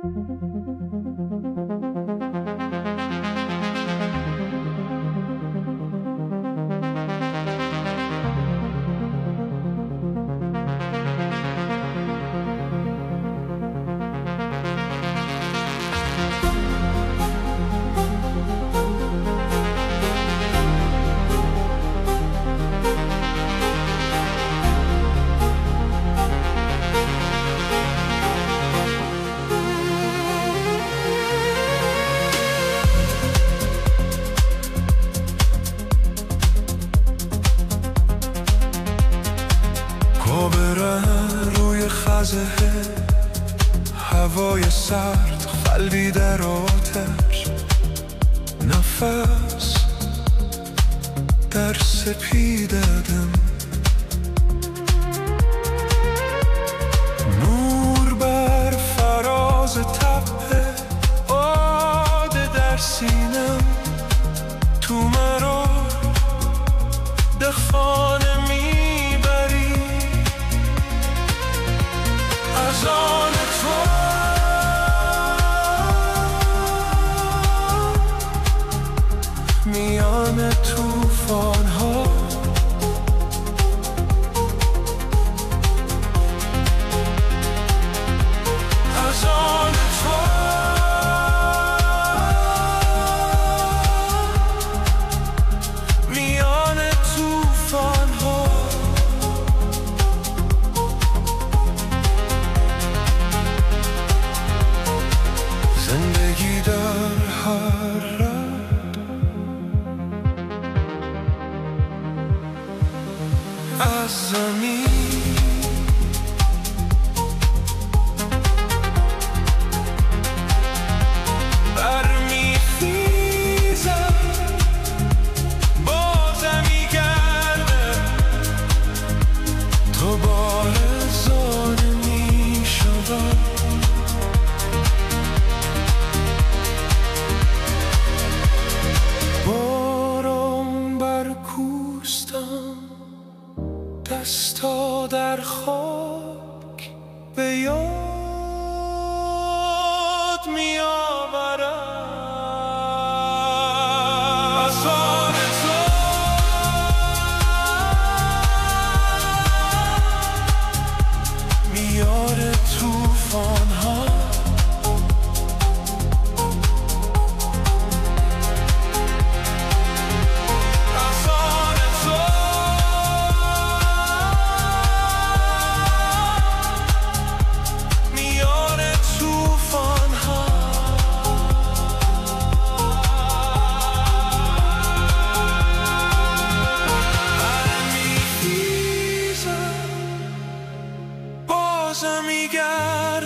روی خزه هوای سرد خلوی در آتش، نفس در سپیددم، نور بر فراز تپه آده در سینم، تو مرا دخانه میبری از آن تو، میان توفان ها از آن تو، میان توفان ها زندگی در هر رد از زمین دستا در خاک به یاد می آورم از آن تو، میان توفان ها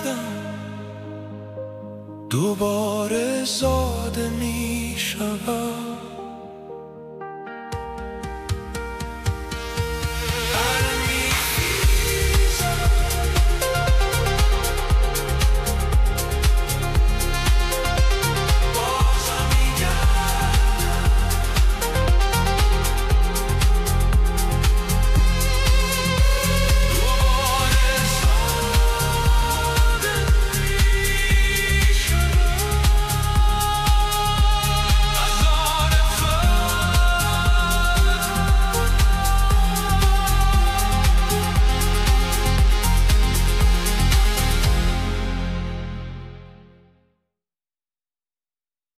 میگردم، دوباره زاده میشوم.